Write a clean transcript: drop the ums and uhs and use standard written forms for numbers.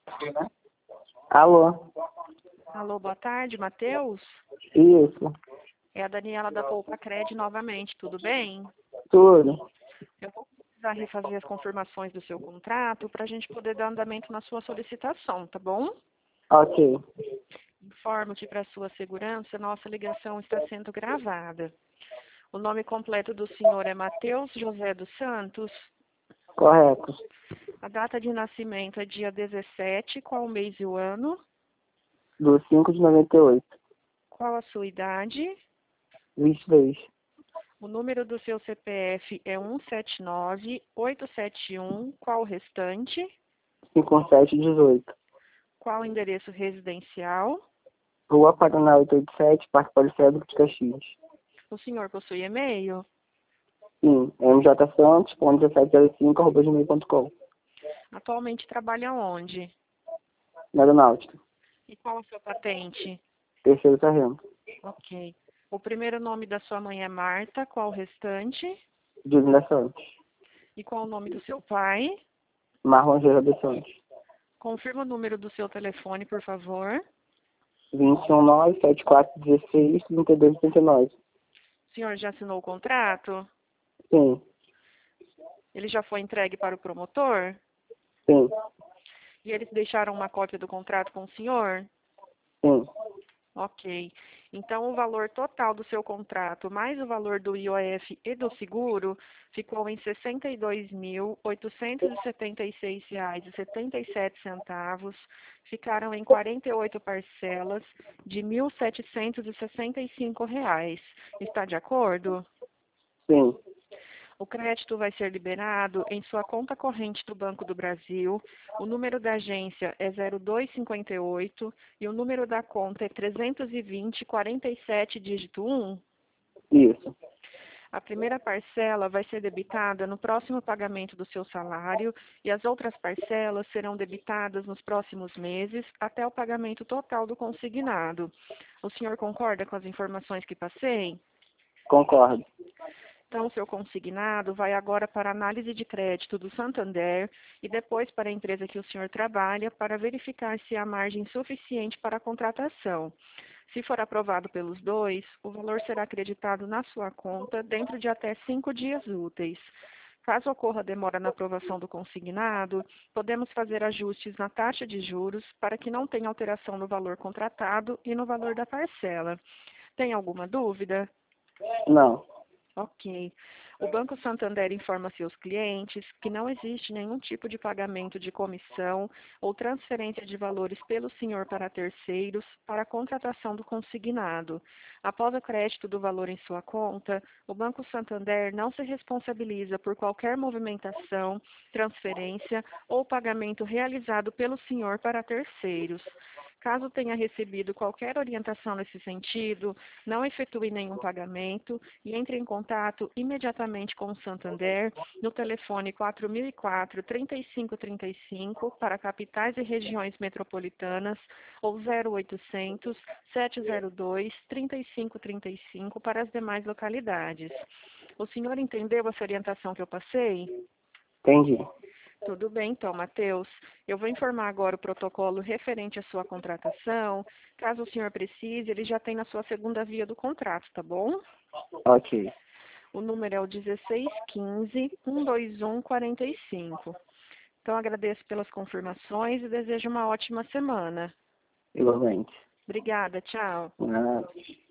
Alô? Alô, boa tarde, Matheus? Isso. É a Daniela da Poupa Cred novamente, tudo bem? Tudo. Eu vou precisar refazer as confirmações do seu contrato para a gente poder dar andamento na sua solicitação, tá bom? Ok. Informo que para sua segurança, nossa ligação está sendo gravada. O nome completo do senhor é Matheus José dos Santos. Correto. A data de nascimento é dia 17, qual o mês e o ano? Do 5 de 98. Qual a sua idade? 22. O número do seu CPF é 179871. Qual o restante? 5718. Qual o endereço residencial? Rua Paraná 887, Parque Policédrico de Caxias. O senhor possui e-mail? Sim. mjsantos.1705@gmail.com. Atualmente trabalha onde? Na aeronáutica. E qual a sua patente? Terceiro sargento. Ok. O primeiro nome da sua mãe é Marta. Qual o restante? Divina Santos. E qual o nome do seu pai? Marlon Geira dos Santos. Confirma o número do seu telefone, por favor. 219-7416-3239. O senhor já assinou o contrato? Sim. Ele já foi entregue para o promotor? Sim. E eles deixaram uma cópia do contrato com o senhor? Sim. Ok. Então, o valor total do seu contrato, mais o valor do IOF e do seguro, ficou em R$ 62.876,77. Ficaram em 48 parcelas de R$ 1.765. Está de acordo? Sim. O crédito vai ser liberado em sua conta corrente do Banco do Brasil. O número da agência é 0258 e o número da conta é 320 47 dígito 1. Isso. A primeira parcela vai ser debitada no próximo pagamento do seu salário e as outras parcelas serão debitadas nos próximos meses até o pagamento total do consignado. O senhor concorda com as informações que passei? Concordo. Então, o seu consignado vai agora para a análise de crédito do Santander e depois para a empresa que o senhor trabalha para verificar se há margem suficiente para a contratação. Se for aprovado pelos dois, o valor será acreditado na sua conta dentro de até 5 dias úteis. Caso ocorra demora na aprovação do consignado, podemos fazer ajustes na taxa de juros para que não tenha alteração no valor contratado e no valor da parcela. Tem alguma dúvida? Não. Ok. O Banco Santander informa seus clientes que não existe nenhum tipo de pagamento de comissão ou transferência de valores pelo senhor para terceiros para a contratação do consignado. Após o crédito do valor em sua conta, o Banco Santander não se responsabiliza por qualquer movimentação, transferência ou pagamento realizado pelo senhor para terceiros. Caso tenha recebido qualquer orientação nesse sentido, não efetue nenhum pagamento e entre em contato imediatamente com o Santander no telefone 4004-3535 para capitais e regiões metropolitanas ou 0800 702 3535 para as demais localidades. O senhor entendeu essa orientação que eu passei? Entendi. Tudo bem, então, Matheus. Eu vou informar agora o protocolo referente à sua contratação. Caso o senhor precise, ele já tem na sua segunda via do contrato, tá bom? Ok. O número é o 1615-121-45. Então, agradeço pelas confirmações e desejo uma ótima semana. Igualmente. Obrigada, tchau. Nada.